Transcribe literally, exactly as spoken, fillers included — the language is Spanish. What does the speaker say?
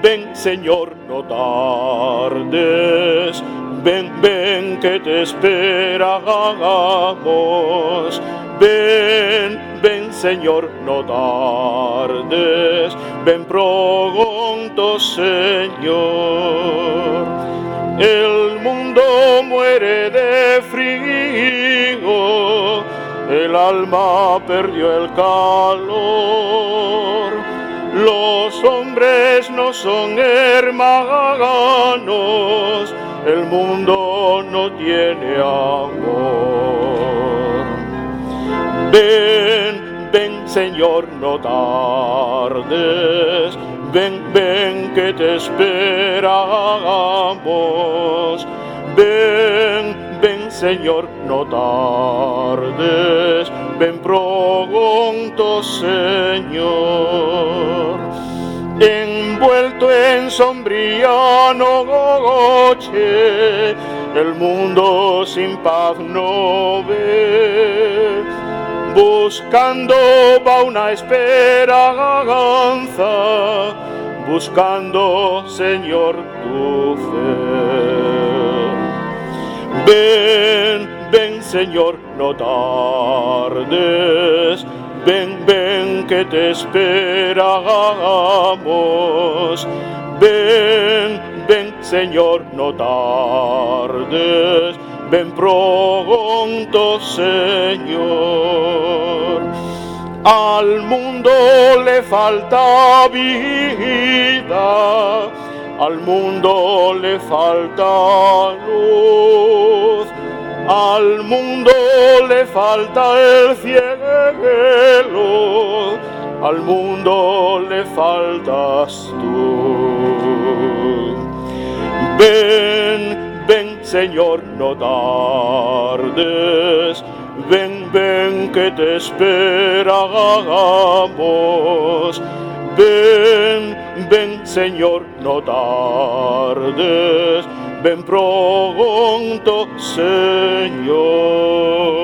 ven, Señor, no tardes. Ven, ven, que te esperamos. Ven, ven, Señor, no tardes. Ven pronto, Señor. El mundo muere de frío, el alma perdió el calor. Los hombres no son hermanos, el mundo no tiene amor. Ven, ven, Señor, no tardes. Ven, ven, que te esperamos. Ven, ven, Señor, no tardes. Ven pronto, Señor. Envuelto en sombría noche, el mundo sin paz no ve. Buscando va una esperanza, buscando, Señor, tu fe. Ven, ven, Señor, no tardes. Ven, ven, que te esperamos. Ven, ven, Señor, no tardes. Ven pronto, Señor. Al mundo le falta vida, al mundo le falta luz, al mundo le falta el cielo, al mundo le faltas tú. Ven, ven, Señor, no tardes. Ven, ven, que te esperamos. Ven, ven, Señor, no tardes. Ven pronto, Señor.